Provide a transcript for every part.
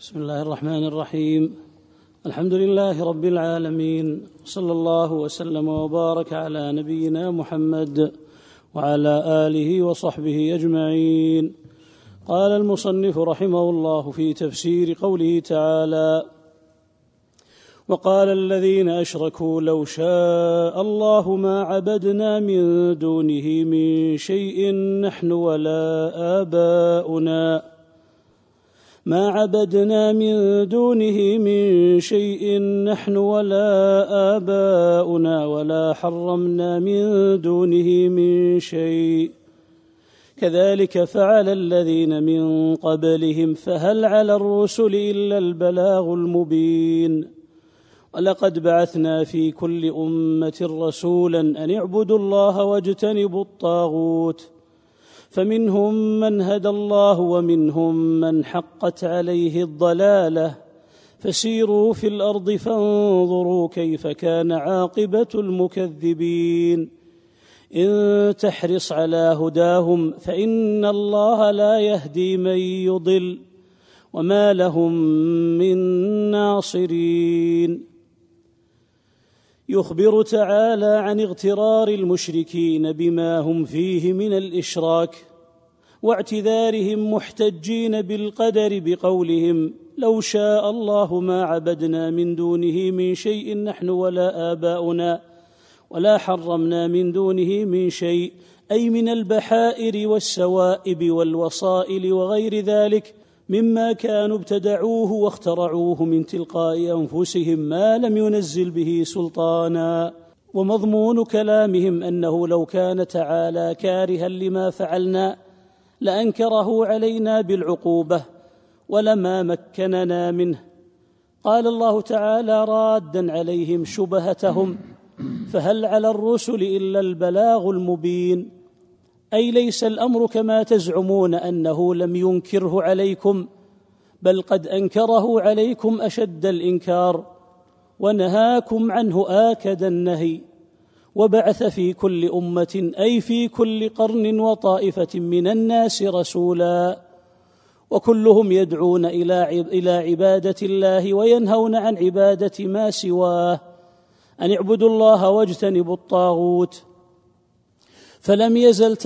بسم الله الرحمن الرحيم. الحمد لله رب العالمين، صلى الله وسلم وبارك على نبينا محمد وعلى آله وصحبه أجمعين. قال المصنف رحمه الله في تفسير قوله تعالى: وقال الذين أشركوا لو شاء الله ما عبدنا من دونه من شيء نحن ولا آباؤنا ما عبدنا من دونه من شيء نحن ولا آباؤنا ولا حرمنا من دونه من شيء كذلك فعل الذين من قبلهم فهل على الرسل إلا البلاغ المبين. ولقد بعثنا في كل أمة رسولا أن اعبدوا الله واجتنبوا الطاغوت فمنهم من هدى الله ومنهم من حقت عليه الضلالة فسيروا في الأرض فانظروا كيف كان عاقبة المكذبين. إن تحرص على هداهم فإن الله لا يهدي من يضل وما لهم من ناصرين. يخبر تعالى عن اغترار المشركين بما هم فيه من الإشراك واعتذارهم محتجين بالقدر بقولهم: لو شاء الله ما عبدنا من دونه من شيء نحن ولا آباؤنا ولا حرمنا من دونه من شيء، أي من البحائر والسوائب والوصائل وغير ذلك مما كانوا ابتدعوه واخترعوه من تلقاء أنفسهم ما لم ينزل به سلطانا. ومضمون كلامهم أنه لو كان تعالى كارها لما فعلنا لأنكره علينا بالعقوبة ولما مكننا منه. قال الله تعالى رادا عليهم شبهتهم: فهل على الرسل إلا البلاغ المبين، أي ليس الأمر كما تزعمون أنه لم ينكره عليكم، بل قد أنكره عليكم أشد الإنكار ونهاكم عنه آكد النهي. وبعث في كل أمة أي في كل قرن وطائفة من الناس رسولا، وكلهم يدعون إلى عبادة الله وينهون عن عبادة ما سواه، أن اعبدوا الله واجتنبوا الطاغوت. فلم يزل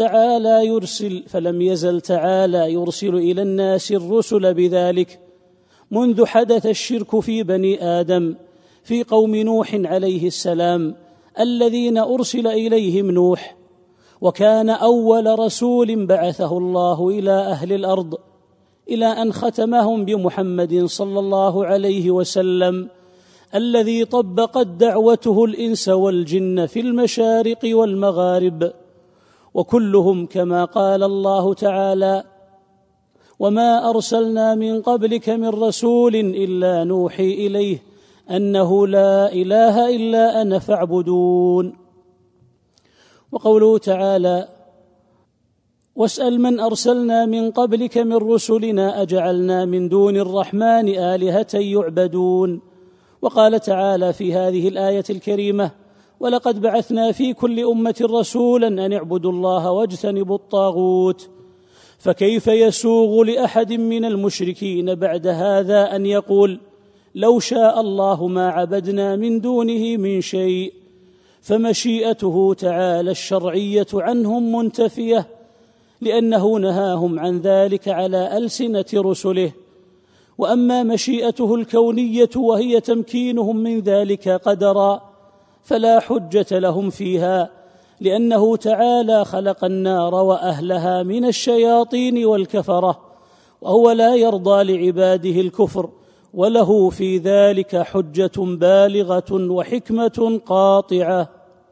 تعالى يرسل إلى الناس الرسل بذلك منذ حدث الشرك في بني آدم في قوم نوح عليه السلام الذين أرسل إليهم نوح، وكان أول رسول بعثه الله إلى أهل الأرض، إلى أن ختمهم بمحمد صلى الله عليه وسلم الذي طبقت دعوته الإنس والجن في المشارق والمغارب، وكلهم كما قال الله تعالى: وما أرسلنا من قبلك من رسول إلا نوحي إليه أنه لا إله إلا أنا فاعبدون. وقوله تعالى: واسأل من أرسلنا من قبلك من رسلنا أجعلنا من دون الرحمن آلهة يعبدون. وقال تعالى في هذه الآية الكريمة: ولقد بعثنا في كل أمة رسولا أن اعبدوا الله واجتنبوا الطاغوت. فكيف يسوغ لأحد من المشركين بعد هذا أن يقول: لو شاء الله ما عبدنا من دونه من شيء؟ فمشيئته تعالى الشرعية عنهم منتفية، لأنه نهاهم عن ذلك على ألسنة رسله. وأما مشيئته الكونية وهي تمكينهم من ذلك قدرا فلا حجة لهم فيها، لأنه تعالى خلق النار وأهلها من الشياطين والكفرة، وهو لا يرضى لعباده الكفر، وله في ذلك حجة بالغة وحكمة قاطعة.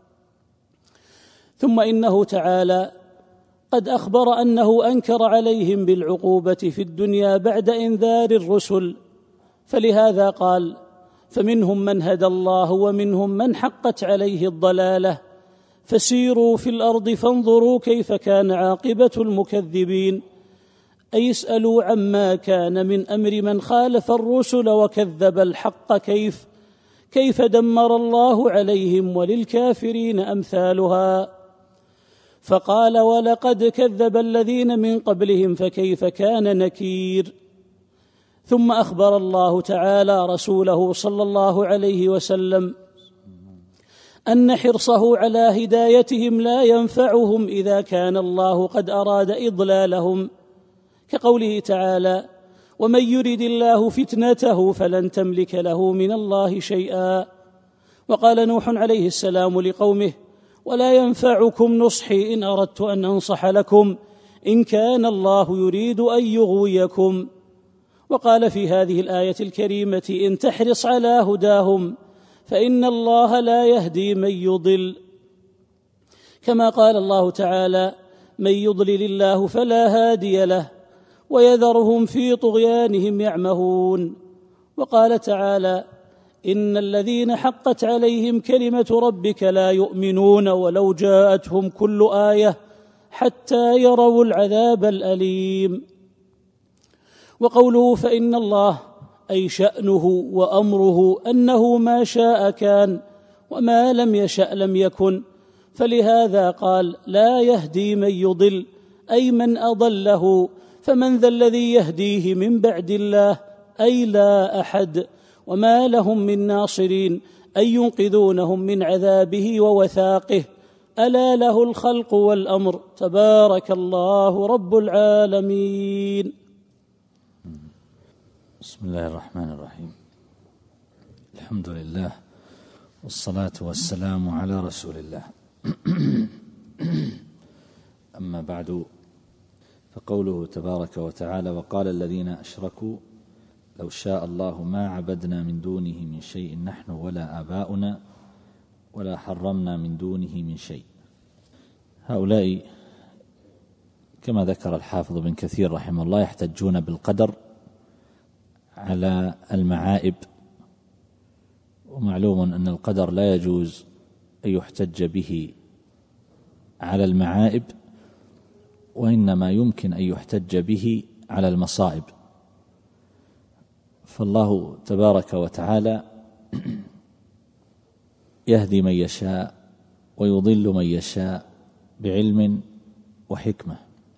ثم إنه تعالى قد أخبر أنه أنكر عليهم بالعقوبة في الدنيا بعد إنذار الرسل، فلهذا قال: فمنهم من هدى الله ومنهم من حقت عليه الضلالة فسيروا في الأرض فانظروا كيف كان عاقبة المكذبين، أي اسألوا عما كان من أمر من خالف الرسل وكذب الحق كيف دمر الله عليهم، وللكافرين أمثالها. فقال: ولقد كذب الذين من قبلهم فكيف كان نكير. ثم أخبر الله تعالى رسوله صلى الله عليه وسلم أن حرصه على هدايتهم لا ينفعهم إذا كان الله قد أراد إضلالهم، كقوله تعالى: ومن يرد الله فتنته فلن تملك له من الله شيئا. وقال نوح عليه السلام لقومه: ولا ينفعكم نصحي إن أردت أن أنصح لكم إن كان الله يريد أن يغويكم. وقال في هذه الآية الكريمة: إن تحرص على هداهم فإن الله لا يهدي من يضل. كما قال الله تعالى: من يضلل الله فلا هادي له ويذرهم في طغيانهم يعمهون. وقال تعالى: إن الذين حقت عليهم كلمة ربك لا يؤمنون ولو جاءتهم كل آية حتى يروا العذاب الأليم. وقوله فإن الله أي شأنه وأمره أنه ما شاء كان وما لم يشأ لم يكن، فلهذا قال: لا يهدي من يضل، أي من أضله، فمن ذا الذي يهديه من بعد الله، أي لا أحد، وما لهم من ناصرين، أي ينقذونهم من عذابه ووثاقه. ألا له الخلق والأمر، تبارك الله رب العالمين. بسم الله الرحمن الرحيم. الحمد لله والصلاة والسلام على رسول الله. أما بعد، فقوله تبارك وتعالى: وقال الذين أشركوا لو شاء الله ما عبدنا من دونه من شيء نحن ولا آباؤنا ولا حرمنا من دونه من شيء. هؤلاء كما ذكر الحافظ بن كثير رحمه الله يحتجون بالقدر على المعائب، ومعلوم أن القدر لا يجوز أن يحتج به على المعائب، وإنما يمكن أن يحتج به على المصائب. فالله تبارك وتعالى يهدي من يشاء ويضل من يشاء بعلم وحكمة،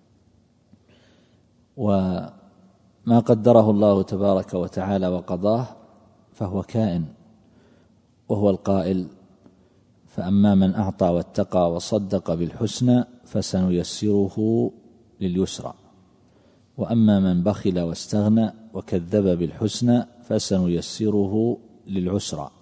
وما قدره الله تبارك وتعالى وقضاه فهو كائن، وهو القائل: فأما من أعطى واتقى وصدق بالحسنى فسنيسره لليسرى، وأما من بخل واستغنى وكذب بالحسنى فسنيسره للعسرى.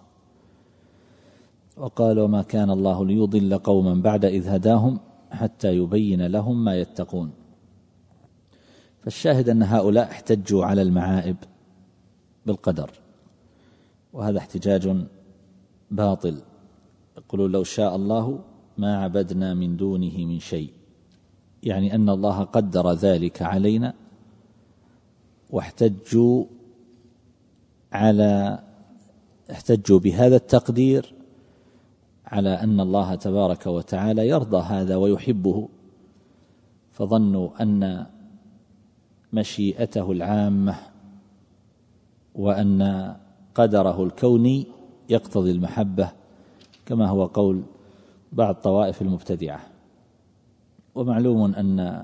وقال: وما كان الله ليضل قوما بعد إذ هداهم حتى يبين لهم ما يتقون. فالشاهد أن هؤلاء احتجوا على المعائب بالقدر، وهذا احتجاج باطل. يقولون: لو شاء الله ما عبدنا من دونه من شيء، يعني أن الله قدر ذلك علينا، واحتجوا بهذا التقدير على أن الله تبارك وتعالى يرضى هذا ويحبه، فظنوا أن مشيئته العامة وأن قدره الكوني يقتضي المحبة، كما هو قول بعض طوائف المبتدعة. ومعلوم أن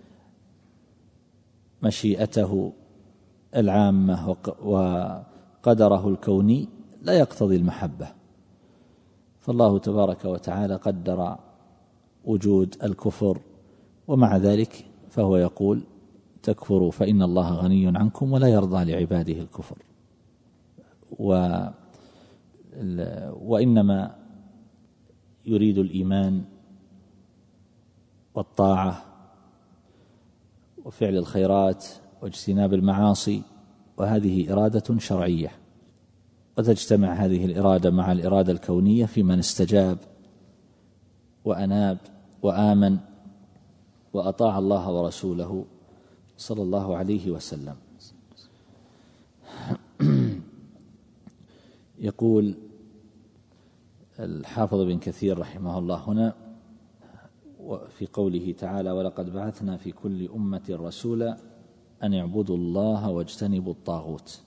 مشيئته العامة وقدره الكوني لا يقتضي المحبة، فالله تبارك وتعالى قدر وجود الكفر، ومع ذلك فهو يقول: تكفروا فإن الله غني عنكم ولا يرضى لعباده الكفر. وإنما يريد الإيمان والطاعة وفعل الخيرات واجتناب المعاصي، وهذه إرادة شرعية، وتجتمع هذه الإرادة مع الإرادة الكونية في من استجاب وأناب وآمن وأطاع الله ورسوله صلى الله عليه وسلم. يقول الحافظ بن كثير رحمه الله هنا في قوله تعالى: ولقد بعثنا في كل أمة رسولا أن اعبدوا الله واجتنبوا الطاغوت.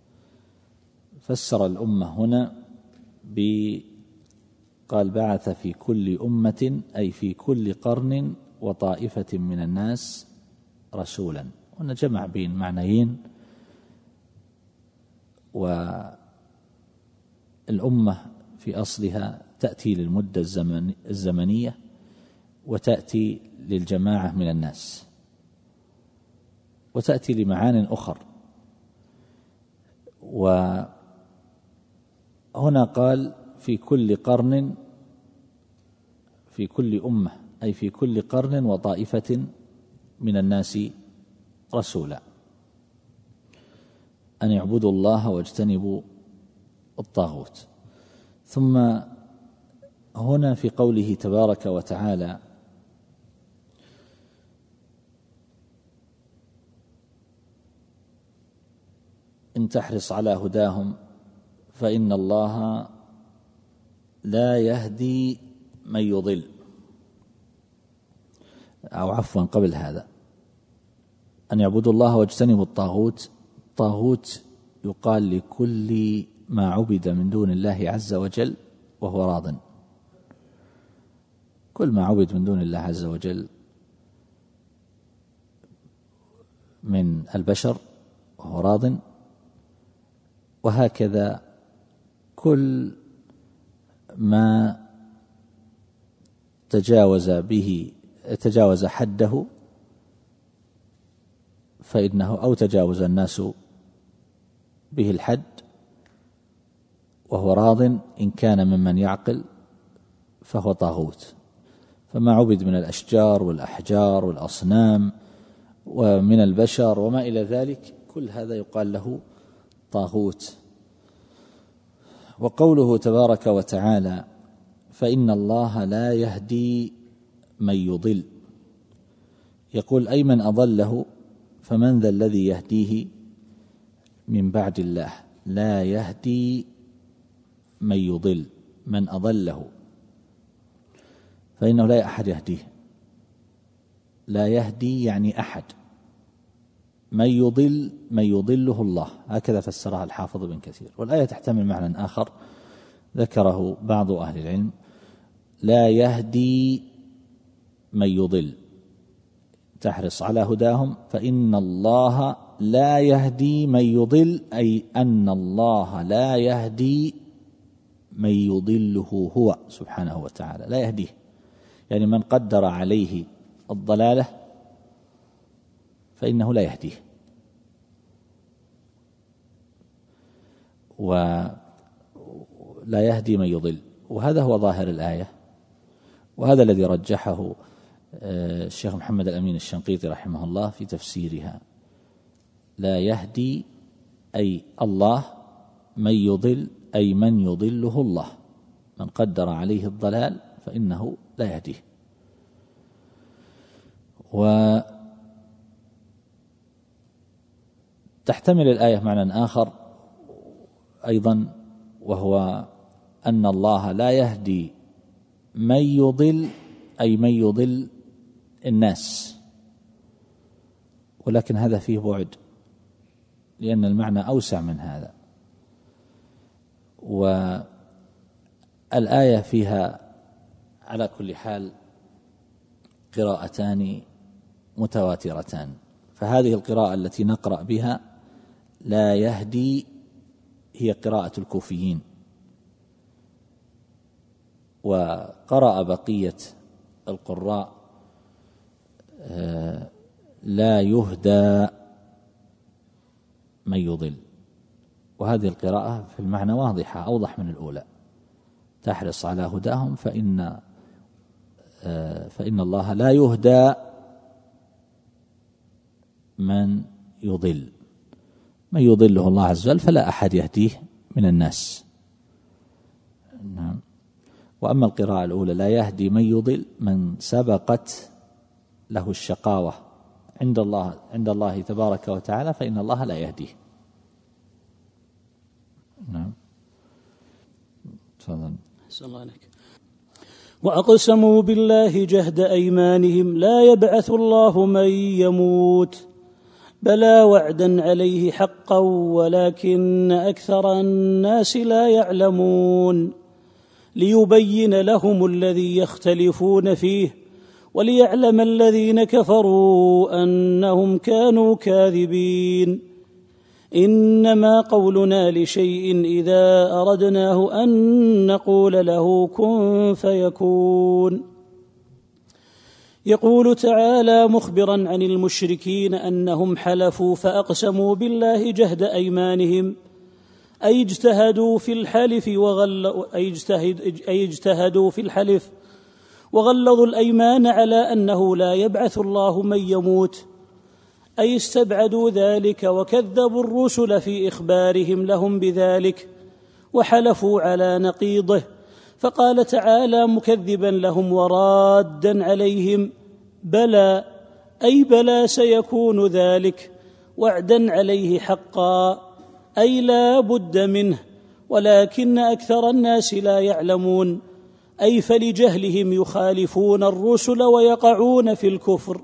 فسر الأمة هنا قال: بعث في كل أمة، أي في كل قرن وطائفة من الناس رسولا. هنا جمع بين معنيين: والأمة في أصلها تأتي للمدة الزمنية وتأتي للجماعة من الناس وتأتي لمعان أخر. وهنا قال في كل قرن، في كل أمة، أي في كل قرن وطائفة من الناس رسولا أن يعبدوا الله واجتنبوا الطاغوت. ثم هنا في قوله تبارك وتعالى إن تحرص على هداهم فإن الله لا يهدي من يضل، أو عفوا قبل هذا أن يعبدوا الله واجتنبوا الطاغوت. الطاغوت يقال لكل ما عبد من دون الله عز وجل وهو راض، كل ما عبد من دون الله عز وجل من البشر وهو راض، وهكذا كل ما تجاوز حده فإنه، أو تجاوز الناس به الحد وهو راض إن كان ممن يعقل فهو طاغوت. فما عبد من الأشجار والأحجار والأصنام ومن البشر وما إلى ذلك كل هذا يقال له طاغوت. وقوله تبارك وتعالى فإن الله لا يهدي من يضل، يقول أي من أضله فمن ذا الذي يهديه من بعد الله. لا يهدي من يضل، من أضله فإنه لا أحد يهديه. لا يهدي يعني أحد، من يضل من يضله الله، هكذا فسرها الحافظ ابن كثير. والآية تحتمل معنى آخر ذكره بعض أهل العلم: لا يهدي من يضل، تحرص على هداهم فإن الله لا يهدي من يضل، أي أن الله لا يهدي من يضله هو سبحانه وتعالى، لا يهديه، يعني من قدر عليه الضلالة فإنه لا يهديه. ولا يهدي من يضل، وهذا هو ظاهر الآية، وهذا الذي رجحه الشيخ محمد الأمين الشنقيطي رحمه الله في تفسيرها. لا يهدي أي الله، من يضل أي من يضله الله، من قدر عليه الضلال فإنه لا يهديه. وتحتمل الآية معنى آخر أيضا، وهو أن الله لا يهدي من يضل أي من يضل الناس، ولكن هذا فيه بعد لأن المعنى أوسع من هذا. والآية فيها على كل حال قراءتان متواترتان، فهذه القراءة التي نقرأ بها لا يهدي هي قراءة الكوفيين، وقرأ بقية القراء لا يهدى من يضل، وهذه القراءة في المعنى واضحة أوضح من الأولى: تحرص على هداهم فإن الله لا يهدى من يضل، من يضله الله عز وجل فلا أحد يهديه من الناس. نعم. وأما القراءة الأولى لا يهدي من يضل، من سبقت له الشقاوة عند الله تبارك وتعالى فإن الله لا يهديه. نعم. تفضل. أحسن الله عليك. وأقسموا بالله جهد أيمانهم لا يبعث الله من يموت بلى وعدا عليه حقا ولكن أكثر الناس لا يعلمون ليبين لهم الذي يختلفون فيه وليعلم الذين كفروا أنهم كانوا كاذبين. إنما قولنا لشيء إذا أردناه أن نقول له كن فيكون. يقول تعالى مخبرا عن المشركين أنهم حلفوا فأقسموا بالله جهد أيمانهم، أي اجتهدوا في الحلف وغلظوا الأيمان على أنه لا يبعث الله من يموت، أي استبعدوا ذلك وكذبوا الرسل في إخبارهم لهم بذلك وحلفوا على نقيضه. فقال تعالى مكذبا لهم ورادا عليهم: بلى، أي بلى سيكون ذلك، وعدا عليه حقا، أي لا بد منه، ولكن أكثر الناس لا يعلمون، أي فلجهلهم يخالفون الرسل ويقعون في الكفر.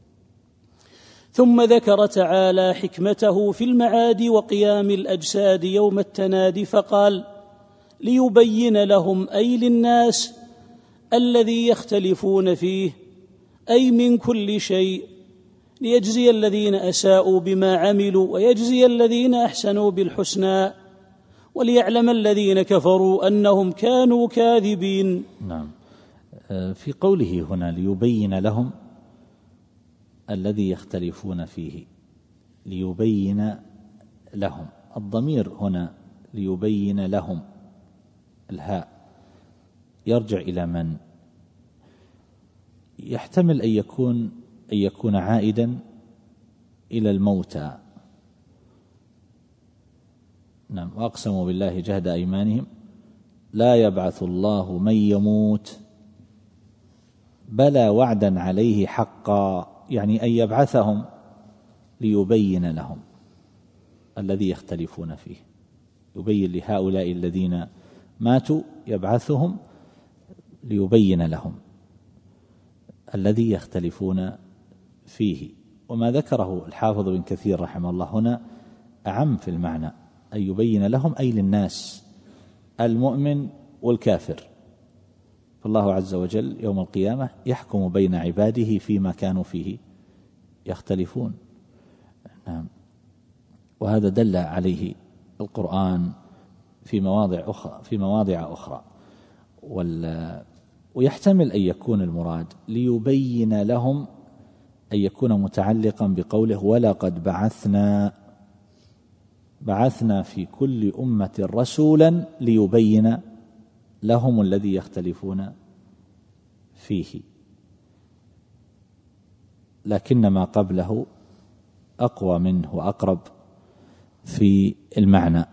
ثم ذكر تعالى حكمته في المعاد وقيام الأجساد يوم التناد فقال: ليبين لهم، أي للناس، الذي يختلفون فيه، أي من كل شيء، ليجزي الذين أساءوا بما عملوا ويجزي الذين أحسنوا بالحسنى، وليعلم الذين كفروا أنهم كانوا كاذبين. نعم. في قوله هنا ليبين لهم الذي يختلفون فيه، ليبين لهم، الضمير هنا ليبين لهم، الهاء يرجع إلى من؟ يحتمل أن يكون عائدا إلى الموتى. نعم. وأقسموا بالله جهد أيمانهم لا يبعث الله من يموت بلى وعدا عليه حقا، يعني أن يبعثهم ليبين لهم الذي يختلفون فيه، يبين لهؤلاء الذين ماتوا، يبعثهم ليبين لهم الذي يختلفون فيه. وما ذكره الحافظ بن كثير رحمه الله هنا أعم في المعنى، أن يبين لهم أي للناس، المؤمن والكافر. فالله عز وجل يوم القيامة يحكم بين عباده فيما كانوا فيه يختلفون. نعم. وهذا دل عليه القرآن في مواضع أخرى. ويحتمل أن يكون المراد ليبين لهم أن يكون متعلقا بقوله ولقد بعثنا في كل أمة رسولا ليبين لهم الذي يختلفون فيه، لكن ما قبله أقوى منه وأقرب في المعنى.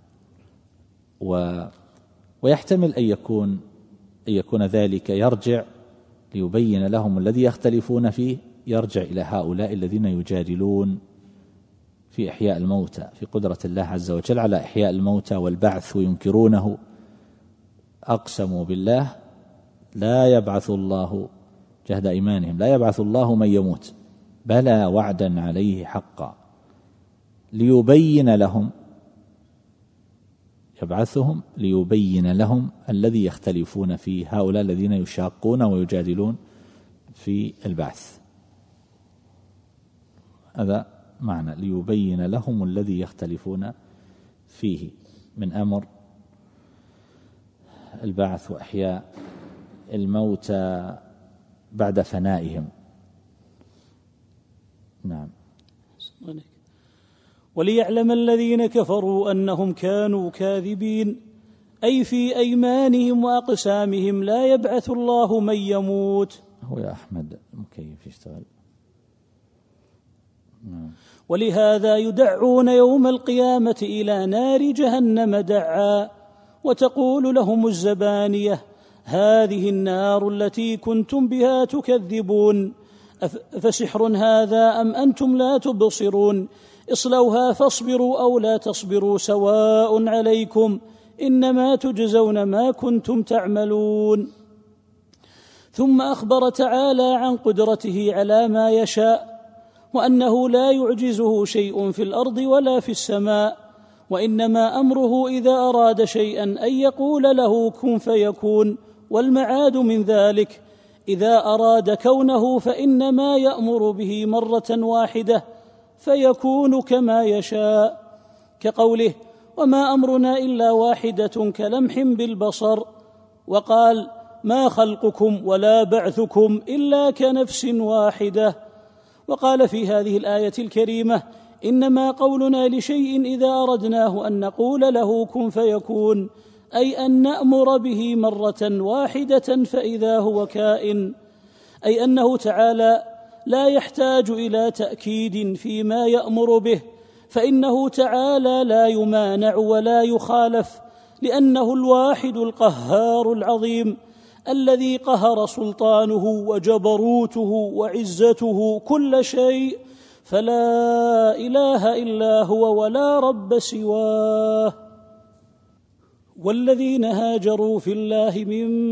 ويحتمل أن يكون ذلك يرجع ليبين لهم الذي يختلفون فيه، يرجع إلى هؤلاء الذين يجادلون في إحياء الموتى، في قدرة الله عز وجل على إحياء الموتى والبعث وينكرونه. أقسموا بالله لا يبعث الله جهد أيمانهم لا يبعث الله من يموت بلى وعدا عليه حقا، ليبين لهم، يبعثهم ليبين لهم الذي يختلفون فيه، هؤلاء الذين يشاقون ويجادلون في البعث. هذا معنى ليبين لهم الذي يختلفون فيه من أمر البعث وإحياء الموتى بعد فنائهم. نعم. وليعلم الذين كفروا أنهم كانوا كاذبين، أي في أيمانهم وأقسامهم لا يبعث الله من يموت. هو يا أحمد المكيف يشتغل. ولهذا يدعون يوم القيامة إلى نار جهنم دعا، وتقول لهم الزبانية هذه النار التي كنتم بها تكذبون، أفسحر هذا أم أنتم لا تبصرون، اصلوها فاصبروا أو لا تصبروا سواء عليكم إنما تجزون ما كنتم تعملون. ثم أخبر تعالى عن قدرته على ما يشاء، وأنه لا يعجزه شيء في الأرض ولا في السماء، وإنما أمره إذا أراد شيئا أن يقول له كن فيكون. والمعاد من ذلك إذا أراد كونه فإنما يأمر به مرة واحدة فيكون كما يشاء. كقوله: وما أمرنا إلا واحدة كلمح بالبصر. وقال: ما خلقكم ولا بعثكم إلا كنفس واحدة. وقال في هذه الآية الكريمة: إنما قولنا لشيء إذا أردناه أن نقول له كن فيكون، أي أن نأمر به مرة واحدة فإذا هو كائن، أي أنه تعالى لا يحتاج إلى تأكيد فيما يأمر به، فإنه تعالى لا يمانع ولا يخالف، لأنه الواحد القهار العظيم الذي قهر سلطانه وجبروته وعزته كل شيء، فلا إله إلا هو ولا رب سواه. والذين هاجروا في الله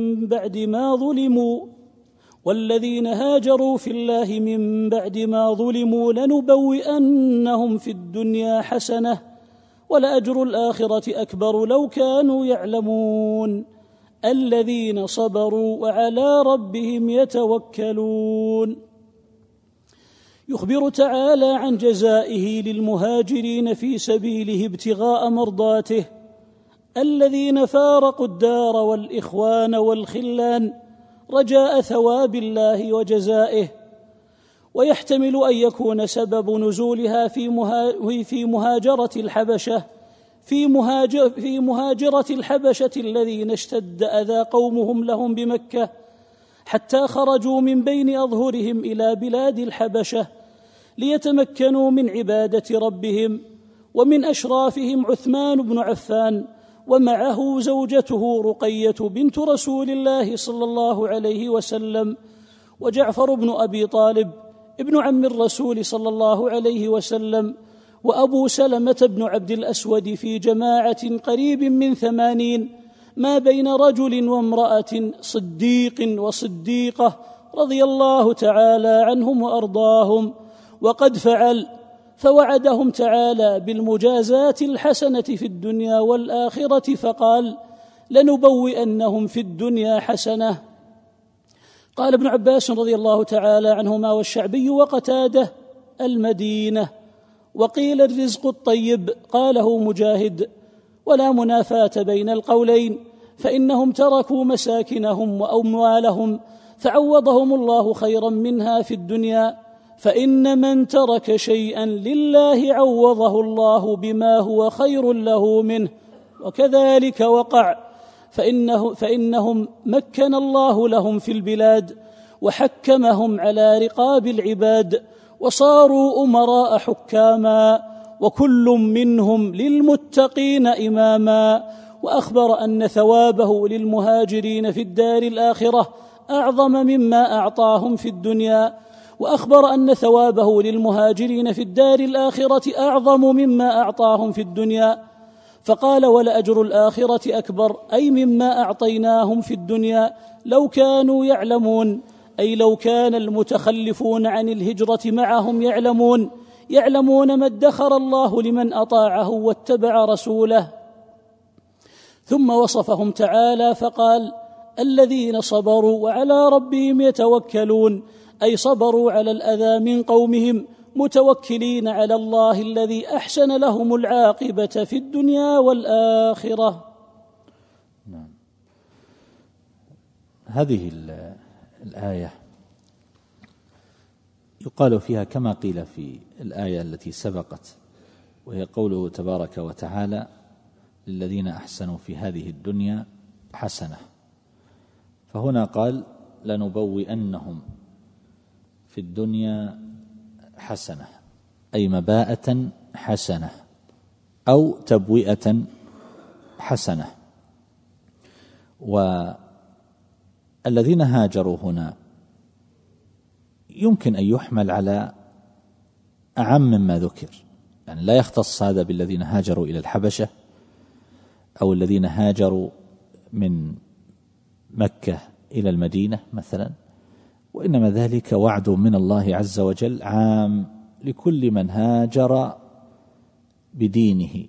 من بعد ما ظلموا لنبوئنهم في الدنيا حسنة ولأجر الآخرة أكبر لو كانوا يعلمون الذين صبروا وعلى ربهم يتوكلون. يخبر تعالى عن جزائه للمهاجرين في سبيله ابتغاء مرضاته الذين فارقوا الدار والإخوان والخلان رجاء ثواب الله وجزائه. ويحتمل أن يكون سبب نزولها في مهاجرة الحبشة الذين اشتد أذى قومهم لهم بمكة حتى خرجوا من بين أظهرهم إلى بلاد الحبشة ليتمكنوا من عبادة ربهم. ومن أشرافهم عثمان بن عفان، ومعه زوجته رقية بنت رسول الله صلى الله عليه وسلم، وجعفر بن أبي طالب ابن عم الرسول صلى الله عليه وسلم، وأبو سلمة بن عبد الأسود في جماعة قريب من 80 ما بين رجل وامرأة، صديق وصديقة رضي الله تعالى عنهم وأرضاهم. وقد فعل، فوعدهم تعالى بالمجازات الحسنة في الدنيا والآخرة، فقال: لنبوئنهم في الدنيا حسنة. قال ابن عباس رضي الله تعالى عنهما والشعبي وقتاده: المدينة. وقيل الرزق الطيب، قاله مجاهد. ولا منافاة بين القولين، فإنهم تركوا مساكنهم وأموالهم فعوضهم الله خيرا منها في الدنيا، فإن من ترك شيئا لله عوضه الله بما هو خير له منه. وكذلك وقع، فإنهم مكن الله لهم في البلاد وحكمهم على رقاب العباد، وصاروا أمراء حكاما، وكل منهم للمتقين إماما. وأخبر أن ثوابه للمهاجرين في الدار الآخرة أعظم مما أعطاهم في الدنيا، وأخبر أن ثوابه للمهاجرين في الدار الآخرة أعظم مما أعطاهم في الدنيا، فقال: ولأجر الآخرة أكبر، أي مما أعطيناهم في الدنيا لو كانوا يعلمون، أي لو كان المتخلفون عن الهجرة معهم يعلمون ما ادخر الله لمن أطاعه واتبع رسوله. ثم وصفهم تعالى فقال: الذين صبروا وعلى ربهم يتوكلون، أي صبروا على الأذى من قومهم متوكلين على الله الذي أحسن لهم العاقبة في الدنيا والآخرة. نعم. هذه الآية يقال فيها كما قيل في الآية التي سبقت، وهي قوله تبارك وتعالى: للذين أحسنوا في هذه الدنيا حسنة. فهنا قال: لنبوئنهم في الدنيا حسنة، أي مباءة حسنة أو تبوئة حسنة. والذين هاجروا هنا يمكن أن يحمل على أعم مما ذكر، يعني لا يختص هذا بالذين هاجروا إلى الحبشة أو الذين هاجروا من مكة إلى المدينة مثلا، وإنما ذلك وعد من الله عز وجل عام لكل من هاجر بدينه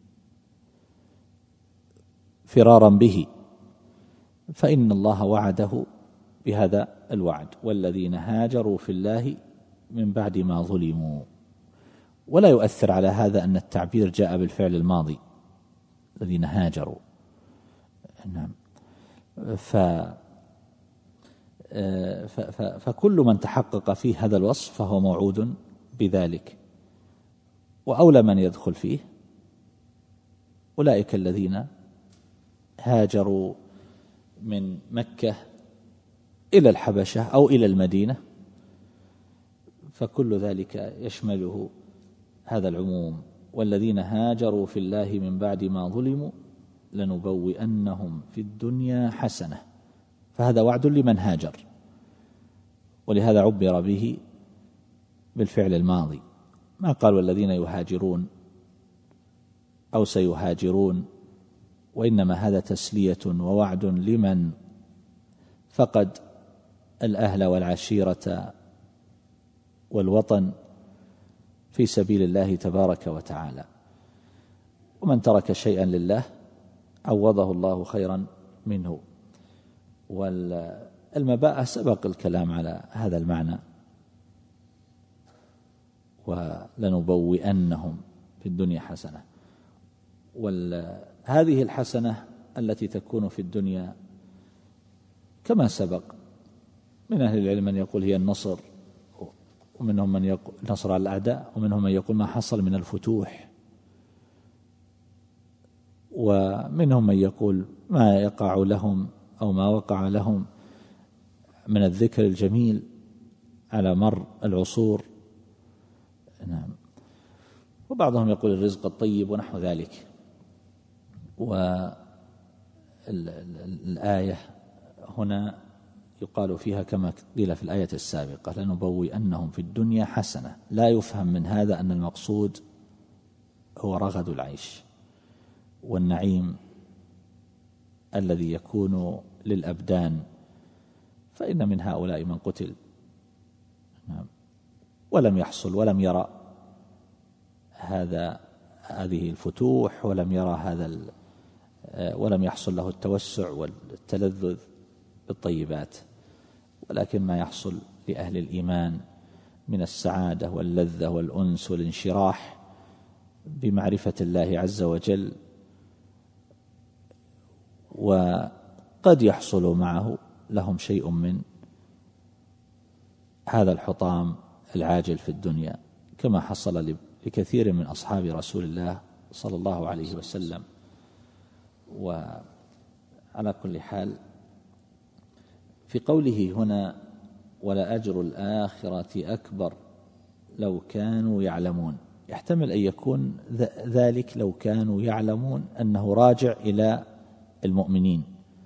فرارا به، فإن الله وعده بهذا الوعد: والذين هاجروا في الله من بعد ما ظلموا. ولا يؤثر على هذا أن التعبير جاء بالفعل الماضي الذين هاجروا. نعم. فكل من تحقق فيه هذا الوصف فهو موعود بذلك، وأولى من يدخل فيه أولئك الذين هاجروا من مكة إلى الحبشة أو إلى المدينة، فكل ذلك يشمله هذا العموم. والذين هاجروا في الله من بعد ما ظلموا لنبوئنهم في الدنيا حسنة، فهذا وعد لمن هاجر، ولهذا عبر به بالفعل الماضي، ما قال والذين يهاجرون أو سيهاجرون، وإنما هذا تسلية ووعد لمن فقد الأهل والعشيرة والوطن في سبيل الله تبارك وتعالى. ومن ترك شيئا لله عوضه الله خيرا منه. والمباءة سبق الكلام على هذا المعنى، ولنبوئنهم في الدنيا حسنة. وهذه الحسنة التي تكون في الدنيا كما سبق، من أهل العلم من يقول هي النصر، ومنهم من يقول نصر على الأعداء، ومنهم من يقول ما حصل من الفتوح، ومنهم من يقول ما يقع لهم أو ما وقع لهم من الذكر الجميل على مر العصور. نعم. وبعضهم يقول الرزق الطيب ونحو ذلك. والآية هنا يقال فيها كما قيل في الآية السابقة لنبوئنهم في الدنيا حسنة، لا يفهم من هذا أن المقصود هو رغد العيش والنعيم الذي يكون للأبدان، فإن من هؤلاء من قتل ولم يحصل ولم يرى هذه الفتوح، ولم يحصل له التوسع والتلذذ بالطيبات، ولكن ما يحصل لأهل الإيمان من السعادة واللذة والأنس والانشراح بمعرفة الله عز وجل، وقد يحصل معه لهم شيء من هذا الحطام العاجل في الدنيا، كما حصل لكثير من أصحاب رسول الله صلى الله عليه وسلم. وعلى كل حال في قوله هنا ولأجر الآخرة أكبر لو كانوا يعلمون، يحتمل أن يكون ذلك لو كانوا يعلمون أنه راجع إلى المؤمنين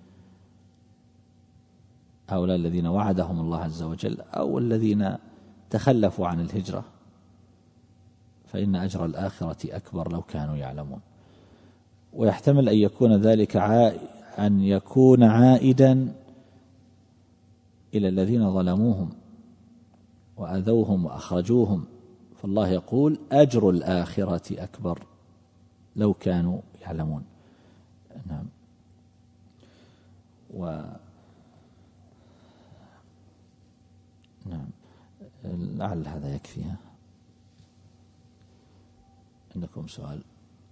هؤلاء الذين وعدهم الله عز وجل أو الذين تخلفوا عن الهجرة، فإن أجر الآخرة أكبر لو كانوا يعلمون. ويحتمل أن يكون ذلك أن يكون عائدا إلى الذين ظلموهم وأذوهم وأخرجوهم، فالله يقول أجر الآخرة أكبر لو كانوا يعلمون. نعم. نعم. لعل هذا يكفيها. عندكم سؤال؟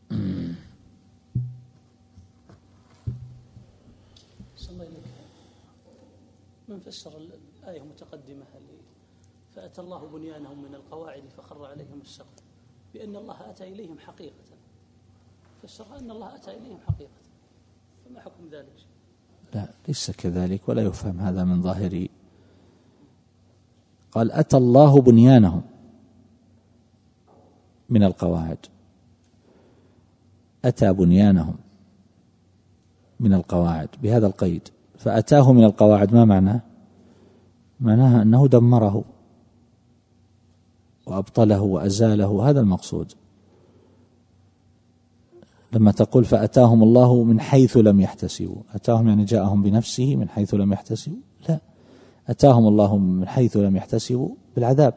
صلى الله من فسر الآية متقدمة فأتى الله بنيانهم من القواعد فخر عليهم السقف بأن الله أتى إليهم حقيقة، فسرها أن الله أتى إليهم حقيقة، فما حكم ذلك؟ لا، ليس كذلك، ولا يفهم هذا من ظاهر. قال أتى الله بنيانهم من القواعد، أتى بنيانهم من القواعد بهذا القيد، فأتاه من القواعد ما معناه؟ معناها أنه دمره وأبطله وأزاله، هذا المقصود. لما تقول فأتاهم الله من حيث لم يحتسبوا، أتاهم يعني جاءهم بنفسه من حيث لم يحتسبوا؟ لا، أتاهم الله من حيث لم يحتسبوا بالعذاب.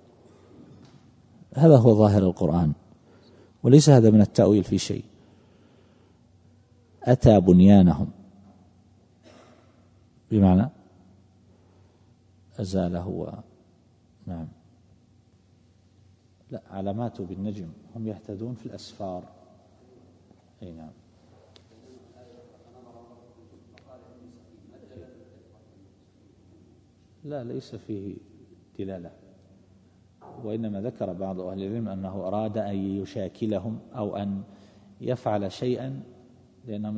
هذا هو ظاهر القرآن، وليس هذا من التأويل في شيء. أتى بنيانهم بمعنى أزاله نعم. لا، علامات بالنجم، هم يهتدون في الأسفار. أي نعم. لا، ليس فيه دلالة، وإنما ذكر بعض أهل العلم أنه أراد أن يشاكلهم أو أن يفعل شيئا، لأنهم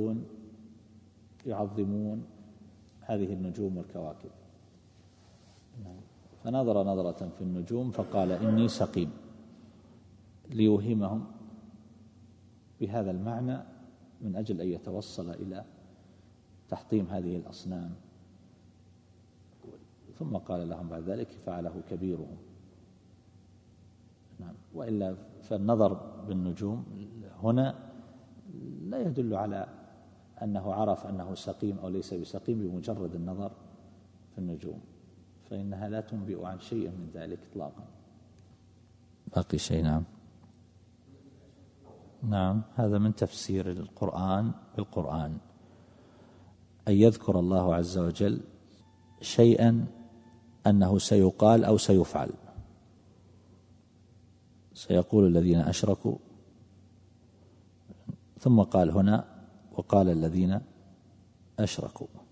يعظمون هذه النجوم والكواكب. فنظر نظرة في النجوم فقال إني سقيم، ليوهمهم بهذا المعنى من أجل أن يتوصل إلى تحطيم هذه الأصنام. ثم قال لهم بعد ذلك فعله كبيرهم. نعم. وإلا فالنظر بالنجوم هنا لا يدل على أنه عرف أنه سقيم أو ليس بسقيم بمجرد النظر في النجوم، فإنها لا تنبئ عن شيء من ذلك إطلاقا. باقي شيء. نعم. نعم، هذا من تفسير القرآن بالقرآن، أن يذكر الله عز وجل شيئا أنه سيقال أو سيفعل. سيقول الذين أشركوا، ثم قال هنا وقال الذين أشركوا.